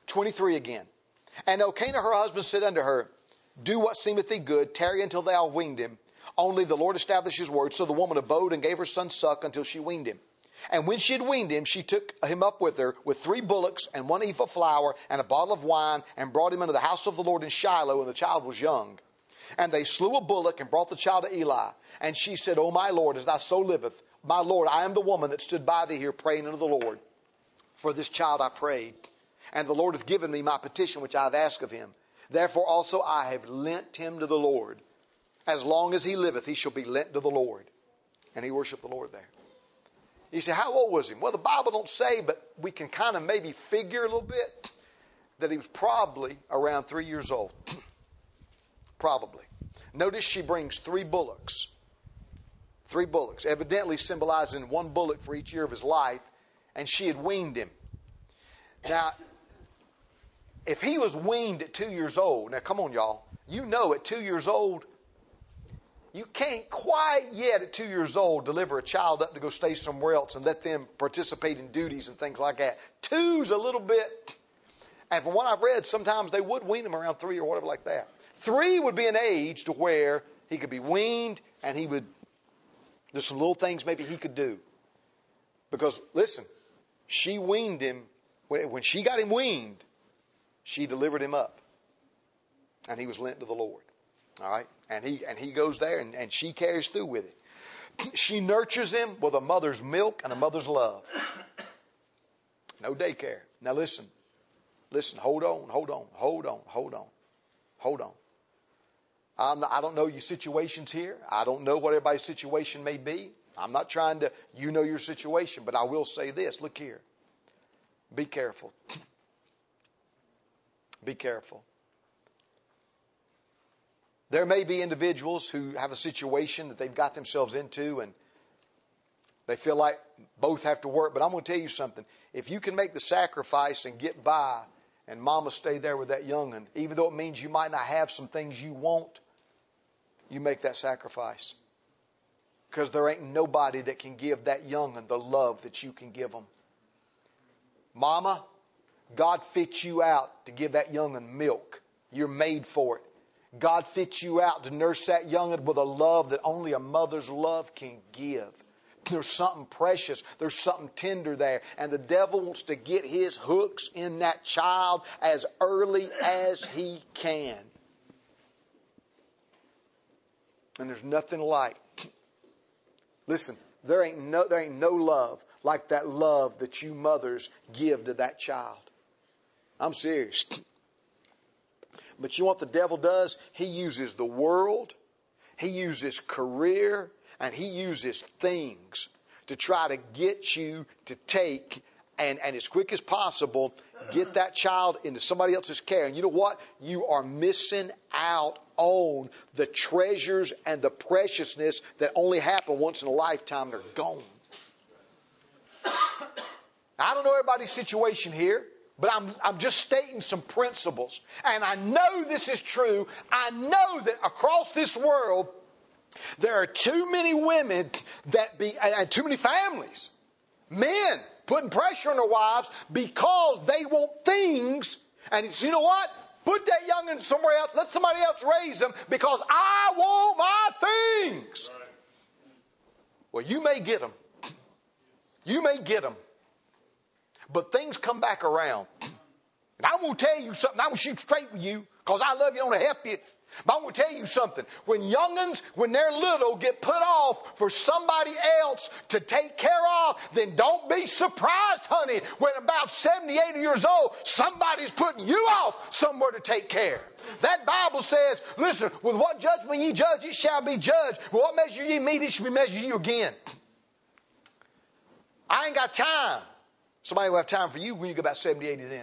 [SPEAKER 1] 23 again. And Elkanah her husband said unto her, do what seemeth thee good, tarry until thou have weaned him. Only the Lord established his word. So the woman abode and gave her son suck until she weaned him. And when she had weaned him, she took him up with her with 3 bullocks and 1 ephah of flour and a bottle of wine and brought him into the house of the Lord in Shiloh, and the child was young. And they slew a bullock and brought the child to Eli. And she said, O my Lord, as thy soul liveth, my Lord, I am the woman that stood by thee here praying unto the Lord. For this child I prayed, and the Lord hath given me my petition which I have asked of him. Therefore also I have lent him to the Lord. As long as he liveth, he shall be lent to the Lord. And he worshiped the Lord there. You say, how old was he? Well, the Bible don't say, but we can kind of maybe figure a little bit that he was probably around 3 years old. Probably. Notice she brings 3 bullocks. 3 bullocks, evidently symbolizing 1 bullock for each year of his life. And she had weaned him. Now, if he was weaned at 2 years old, now come on, y'all. You know at 2 years old, you can't quite yet at 2 years old deliver a child up to go stay somewhere else and let them participate in duties and things like that. 2's a little bit, and from what I've read, sometimes they would wean him around 3 or whatever like that. 3 would be an age to where he could be weaned and there's some little things maybe he could do. Because, listen, she weaned him, when she got him weaned, she delivered him up. And he was lent to the Lord. All right? And he goes there and she carries through with it. She nurtures him with a mother's milk and a mother's love. No daycare. Now listen, hold on. I don't know your situations here. I don't know what everybody's situation may be. I'm not trying to, know your situation, but I will say this. Look here. Be careful. Be careful. There may be individuals who have a situation that they've got themselves into and they feel like both have to work. But I'm going to tell you something. If you can make the sacrifice and get by and mama stay there with that young'un, even though it means you might not have some things you want, you make that sacrifice. Because there ain't nobody that can give that young'un the love that you can give them. Mama, God fits you out to give that young'un milk. You're made for it. God fits you out to nurse that young'un with a love that only a mother's love can give. There's something precious. There's something tender there. And the devil wants to get his hooks in that child as early as he can. And there's nothing like, listen, there ain't no love like that love that you mothers give to that child. I'm serious. But you know what the devil does? He uses the world, he uses career, and he uses things to try to get you to take and as quick as possible, get that child into somebody else's care. And you know what? You are missing out on the treasures and the preciousness that only happen once in a lifetime. They're gone. I don't know everybody's situation here. But I'm just stating some principles. And I know this is true. I know that across this world, there are too many women and too many families, men putting pressure on their wives because they want things. And it's, you know what? Put that young'un somewhere else. Let somebody else raise them because I want my things. Right. Well, you may get them. You may get them. But things come back around. And I'm going to tell you something. I'm going to shoot straight with you because I love you. I want to help you. But I'm going to tell you something. When young'uns, when they're little, get put off for somebody else to take care of, then don't be surprised, honey, when about 70, 80 years old, somebody's putting you off somewhere to take care. That Bible says, listen, with what judgment ye judge, it shall be judged. With what measure ye meet, it shall be measured you again. I ain't got time. Somebody will have time for you when you get about 70, 80 then.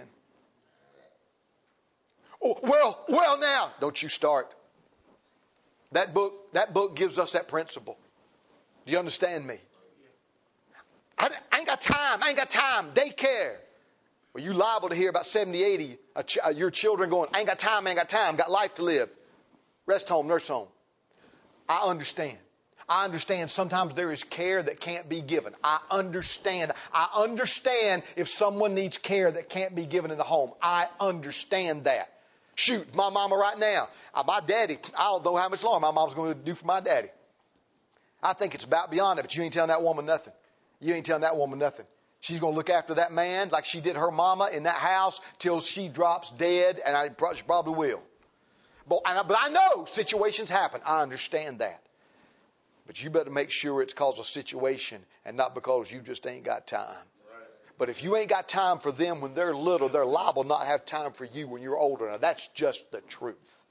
[SPEAKER 1] Oh, well now, don't you start. That book gives us that principle. Do you understand me? I ain't got time. Daycare. Well, you liable to hear about 70, 80, your children going, I ain't got time, got life to live. Rest home, nurse home. I understand. I understand sometimes there is care that can't be given. I understand. I understand if someone needs care that can't be given in the home. I understand that. Shoot, my mama right now, my daddy, I don't know how much longer my mom's going to do for my daddy. I think it's about beyond that, but you ain't telling that woman nothing. You ain't telling that woman nothing. She's going to look after that man like she did her mama in that house till she drops dead, and she probably will. But I know situations happen. I understand that. But you better make sure it's because of situation and not because you just ain't got time. Right. But if you ain't got time for them when they're little, they're liable not to have time for you when you're older. Now, that's just the truth.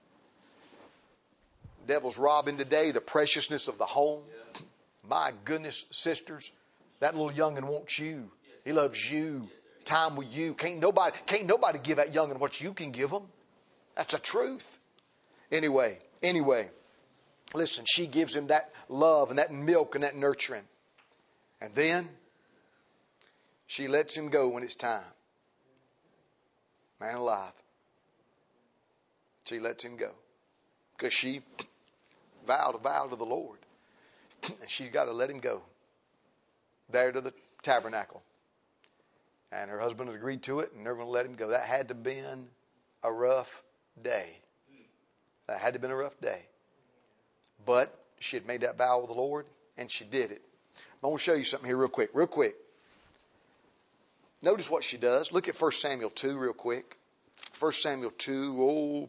[SPEAKER 1] The devil's robbing today the preciousness of the home. Yeah. My goodness, sisters, that little young'un wants you. He loves you. Time with you. Can't nobody give that young'un what you can give them. That's the truth. Anyway. Listen, she gives him that love and that milk and that nurturing. And then she lets him go when it's time. Man alive. She lets him go. Because she vowed a vow to the Lord. And she's got to let him go. There to the tabernacle. And her husband had agreed to it, and they're going to let him go. That had to have been a rough day. That had to have been a rough day. But she had made that vow with the Lord, and she did it. I want to show you something here real quick. Notice what she does. Look at 1 Samuel 2 real quick. 1 Samuel 2.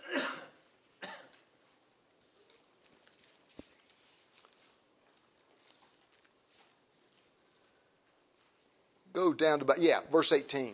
[SPEAKER 1] Go down to verse 18.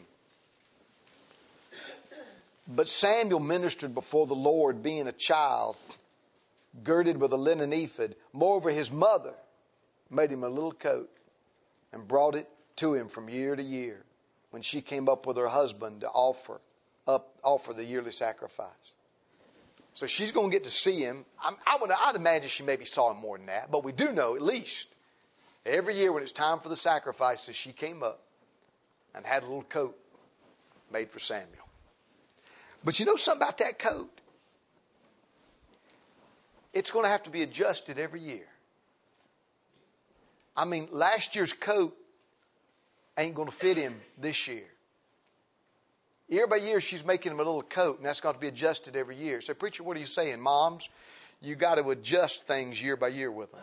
[SPEAKER 1] But Samuel ministered before the Lord, being a child, girded with a linen ephod. Moreover, his mother made him a little coat and brought it to him from year to year when she came up with her husband to offer the yearly sacrifice. So she's going to get to see him. I'd imagine she maybe saw him more than that, but we do know at least every year when it's time for the sacrifices, she came up and had a little coat made for Samuel. But you know something about that coat? It's going to have to be adjusted every year. I mean, last year's coat ain't going to fit him this year. Year by year, she's making him a little coat, and that's got to be adjusted every year. So, preacher, what are you saying? Moms, you got to adjust things year by year with them.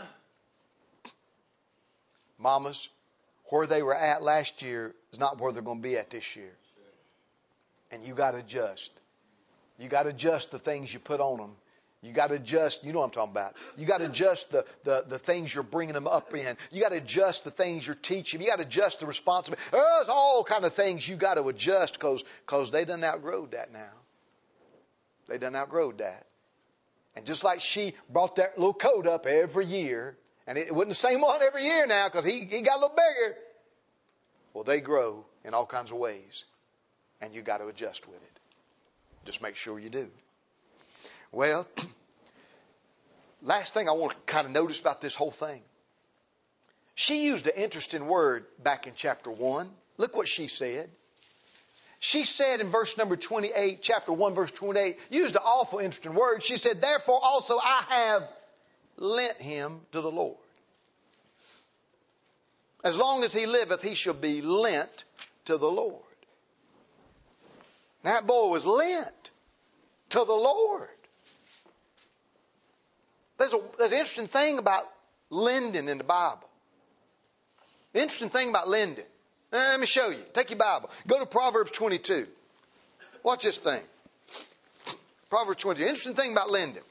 [SPEAKER 1] Mamas, where they were at last year is not where they're going to be at this year. And you got to adjust. You got to adjust the things you put on them. You got to adjust, you know what I'm talking about. You got to adjust the things you're bringing them up in. You got to adjust the things you're teaching. You got to adjust the responsibility. There's all kind of things you got to adjust because they done outgrowed that now. They done outgrowed that. And just like she brought that little coat up every year, and it wasn't the same one every year now because he got a little bigger. Well, they grow in all kinds of ways. And you got to adjust with it. Just make sure you do. Well, last thing I want to kind of notice about this whole thing. She used an interesting word back in chapter 1. Look what she said. She said in verse number 28, chapter 1, verse 28, used an awful interesting word. She said, therefore also I have lent him to the Lord. As long as he liveth, he shall be lent to the Lord. That boy was lent to the Lord. There's an interesting thing about lending in the Bible. The interesting thing about lending. Let me show you. Take your Bible. Go to Proverbs 22. Watch this thing. Proverbs 22. Interesting thing about lending.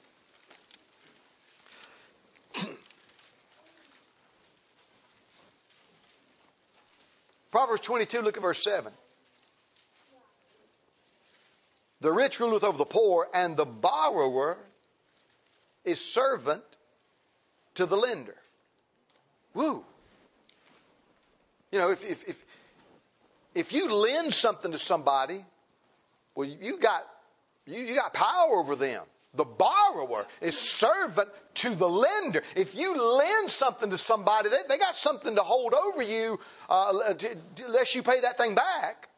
[SPEAKER 1] Proverbs 22, look at verse 7. The rich ruleth over the poor, and the borrower is servant to the lender. Woo. You know, if you lend something to somebody, well, you got power over them. The borrower is servant to the lender. If you lend something to somebody, they got something to hold over you unless you pay that thing back.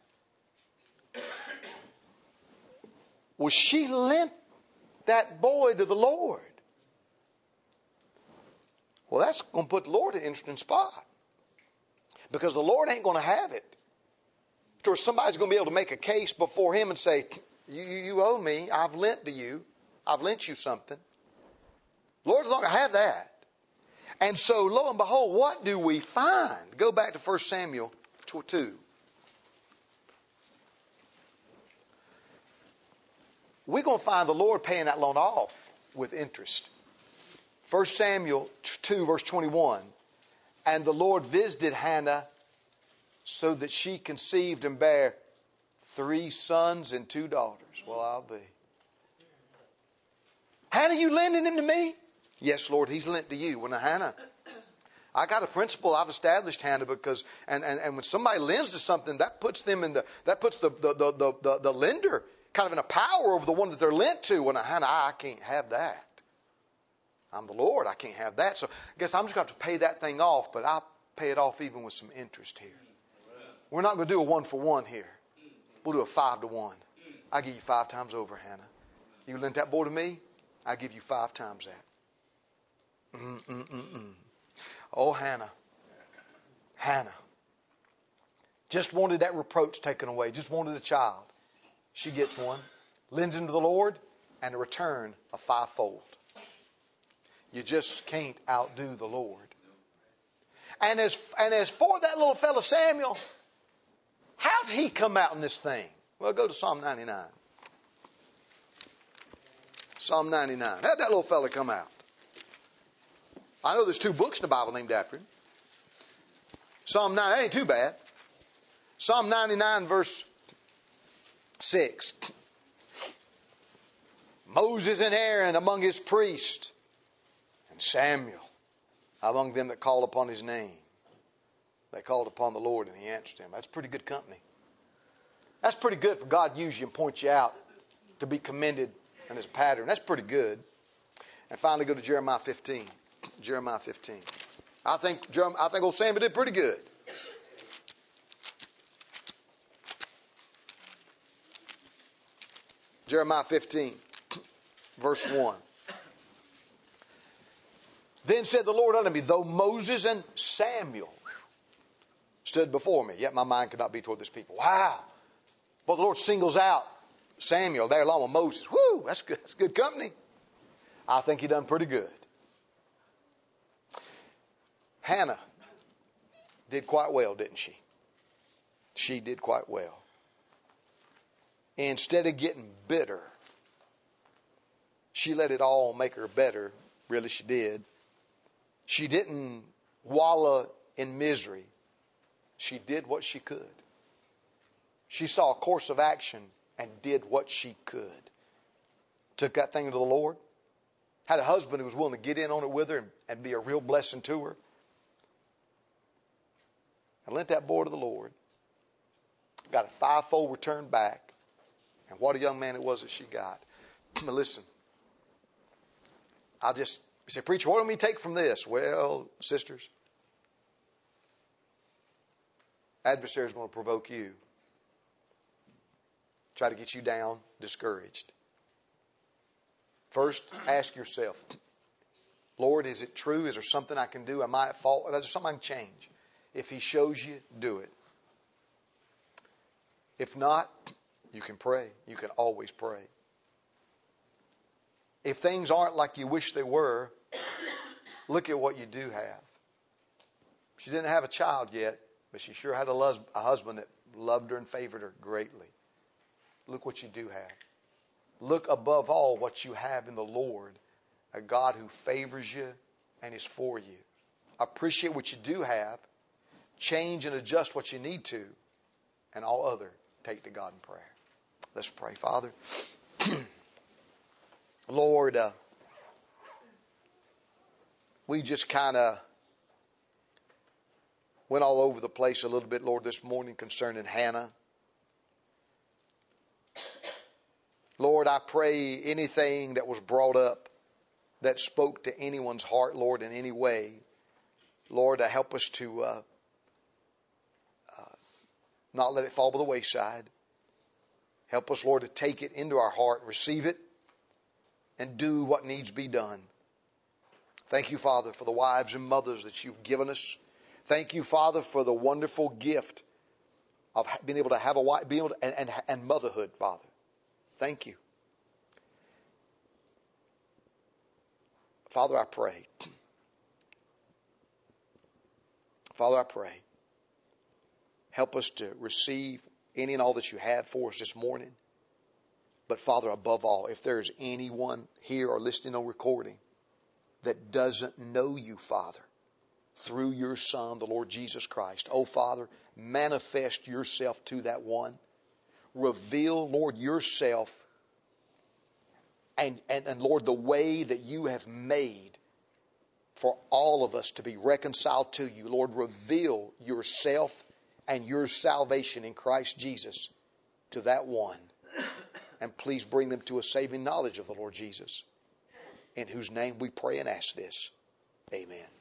[SPEAKER 1] Well, she lent that boy to the Lord. Well, that's going to put the Lord in an interesting spot. Because the Lord ain't going to have it. Or somebody's going to be able to make a case before him and say, you owe me. I've lent to you. I've lent you something. The Lord's not going to have that. And so, lo and behold, what do we find? Go back to 1 Samuel 2. We're going to find the Lord paying that loan off with interest. 1 Samuel 2, verse 21. And the Lord visited Hannah so that she conceived and bare 3 sons and 2 daughters. Well, I'll be. Hannah, you lending him to me? Yes, Lord, he's lent to you. Well, now, Hannah, I got a principle I've established, Hannah, because and when somebody lends to something, that puts them in the lender kind of in a power over the one that they're lent to. Well, now, Hannah, I can't have that. I'm the Lord. I can't have that. So I guess I'm just going to have to pay that thing off, but I'll pay it off even with some interest here. We're not going to do a 1-for-1 here. We'll do a 5-to-1. I'll give you 5 times over, Hannah. You lent that boy to me, I'll give you 5 times that. Oh, Hannah. Hannah. Just wanted that reproach taken away. Just wanted a child. She gets one. Lends into the Lord and a return of 5-fold. You just can't outdo the Lord. And as for that little fella Samuel, how'd he come out in this thing? Well, go to Psalm 99. Psalm 99. How'd that little fella come out? I know there's 2 books in the Bible named after him. Psalm 9, that ain't too bad. Psalm 99, verse 6. Moses and Aaron among his priests, and Samuel among them that called upon his name. They called upon the Lord and he answered them. That's pretty good company. That's pretty good for God to use you and point you out to be commended and as a pattern. That's pretty good. And finally go to Jeremiah 15. Jeremiah 15. I think old Samuel did pretty good. Jeremiah 15, verse 1. Then said the Lord unto me, though Moses and Samuel stood before me, yet my mind could not be toward this people. Wow. Well, the Lord singles out Samuel there along with Moses. Whoo, that's good. That's good company. I think he done pretty good. Hannah did quite well, didn't she? She did quite well. Instead of getting bitter, she let it all make her better. Really, she did. She didn't wallow in misery. She did what she could. She saw a course of action and did what she could. Took that thing to the Lord. Had a husband who was willing to get in on it with her and be a real blessing to her. And lent that boy to the Lord. Got a 5-fold return back. And what a young man it was that she got. Now listen. You say, preacher, what do we take from this? Well, sisters, adversary is going to provoke you. Try to get you down, discouraged. First, ask yourself, Lord, is it true? Is there something I can do? Am I at fault? Is there something I can change? If he shows you, do it. If not, you can pray. You can always pray. If things aren't like you wish they were, look at what you do have. She didn't have a child yet, but she sure had a husband that loved her and favored her greatly. Look what you do have. Look above all what you have in the Lord, a God who favors you and is for you. Appreciate what you do have. Change and adjust what you need to. And all other, take to God in prayer. Let's pray. Father, Lord, we just kind of went all over the place a little bit, Lord, this morning concerning Hannah. Lord, I pray anything that was brought up that spoke to anyone's heart, Lord, in any way, Lord, help us to not let it fall by the wayside. Help us, Lord, to take it into our heart, receive it, and do what needs to be done. Thank you, Father, for the wives and mothers that you've given us. Thank you, Father, for the wonderful gift of being able to have a wife, being able to, and motherhood, Father. Thank you. Father, I pray. Father, I pray. Help us to receive any and all that you have for us this morning. But Father, above all, if there is anyone here or listening on recording that doesn't know you, Father, through your Son, the Lord Jesus Christ, oh Father, manifest yourself to that one. Reveal, Lord, yourself and Lord, the way that you have made for all of us to be reconciled to you. Lord, reveal yourself and your salvation in Christ Jesus to that one. And please bring them to a saving knowledge of the Lord Jesus, in whose name we pray and ask this. Amen.